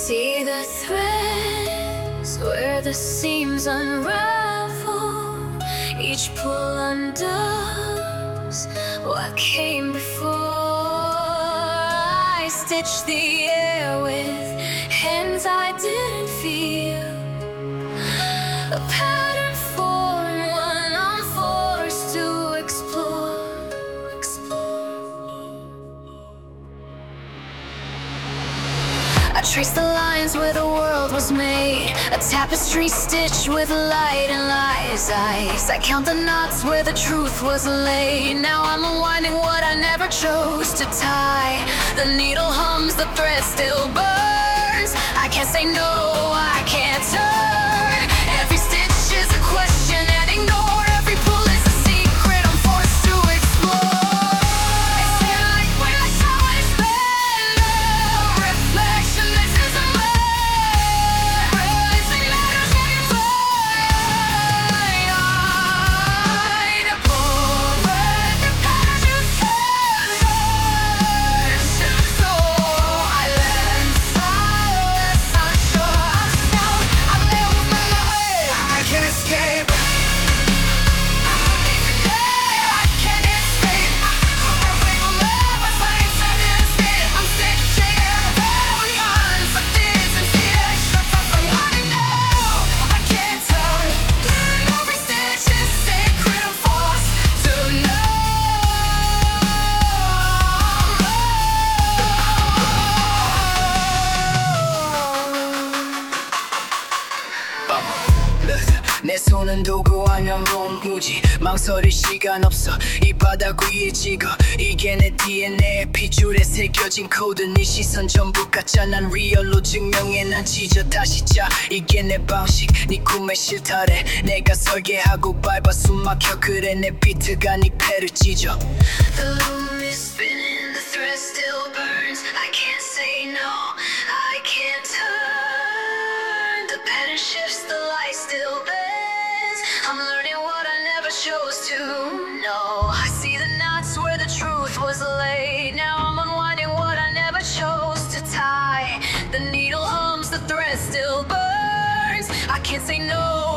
See the threads where the seams unravel. Each pull undoes what came before. I stitch the air with hands I didn't feel. A pattern form, one I'm forced to explore. I trace the lines where the world was made, a tapestry stitched with light and lies. I count the knots where the truth was laid. Now I'm unwinding what I never chose to tie. The needle hums, the thread still burns. I can't say no, I can't turn. Every stitch is a question and ignore. Every pull is a secret I'm forced to explore. It's like when I saw it bend, a reflection, this isn't mine. Releasing letters when you fly. To pull back the patterns you search. So I let silence, I'm sure I'm stout. I'm there with my way. I can't escape. I can't escape. Every moment I'm stitching every arm for this and tears. I'm running now. I can't turn. Every stitch is sacred. I'm forced to know. 내 손은 도구 아니면 롱무지. 망설일 시간 없어. 이 바닥 위에 찍어. 이게 내 DNA에 핏줄에 새겨진 코드. 네 시선 전부 가짜. 난 리얼로 증명해. 난 찢어 다시 짜. 이게 내 방식. 네 꿈의 실타래. 내가 설계하고 밟아 숨 막혀. 그래 내 비트가 네 패를 찢어. The loom is spinning, the thread still burns. I can't say no, I can't turn. The pattern shifts, the light still bends. I'm learning what I never chose to know. I see the knots where the truth was laid. Now I'm unwinding what I never chose to tie. The needle hums, the thread still burns. I can't say no,